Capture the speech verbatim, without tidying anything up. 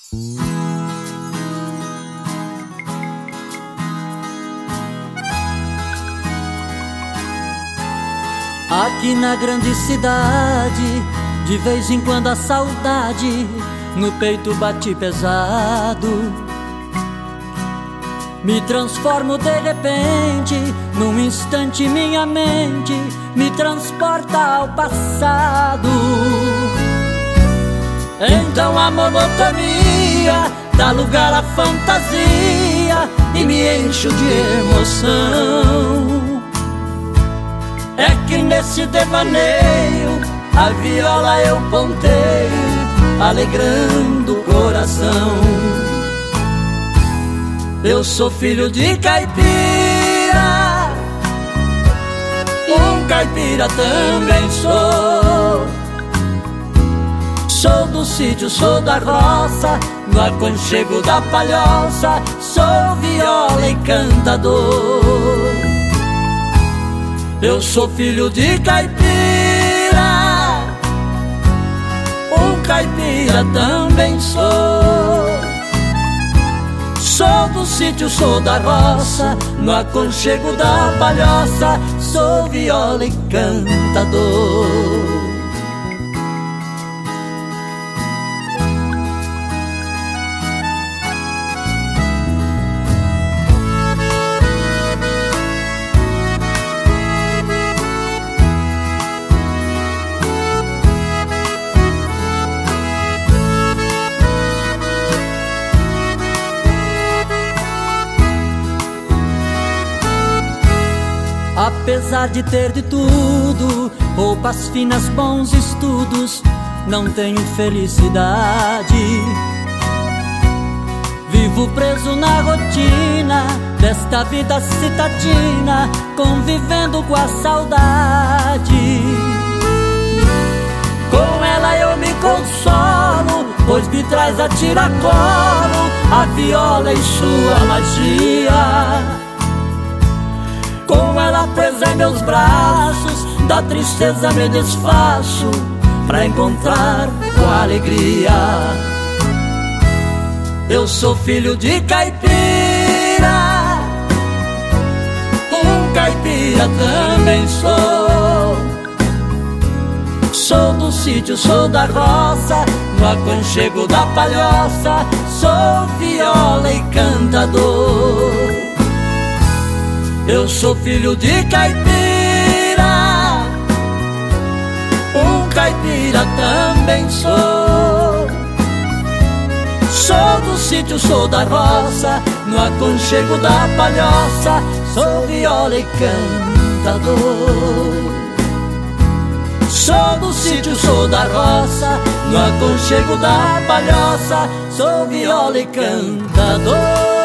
Aqui na grande cidade, de vez em quando a saudade no peito bate pesado. Me transformo de repente, num instante minha mente me transporta ao passado. Então a monotonia dá lugar à fantasia e me encho de emoção. É que nesse devaneio a viola eu ponteio, alegrando o coração. Eu sou filho de caipira, um caipira também sou. Sou do sítio, sou da roça, no aconchego da palhoça, sou viola e cantador. Eu sou filho de caipira, um caipira também sou. Sou do sítio, sou da roça, no aconchego da palhoça, sou viola e cantador. Apesar de ter de tudo, roupas finas, bons estudos, não tenho felicidade. Vivo preso na rotina desta vida citadina, convivendo com a saudade. Com ela eu me consolo, pois me traz a tiracolo a viola e sua magia. Com ela presa em meus braços, da tristeza me desfaço pra encontrar com a alegria. Eu sou filho de caipira, um caipira também sou. Sou do sítio, sou da roça, no aconchego da palhoça, sou viola e cantador. Eu sou filho de caipira, um caipira também sou. Sou do sítio, sou da roça, no aconchego da palhoça, sou viola e cantador. Sou do sítio, sou da roça, no aconchego da palhoça, sou viola e cantador.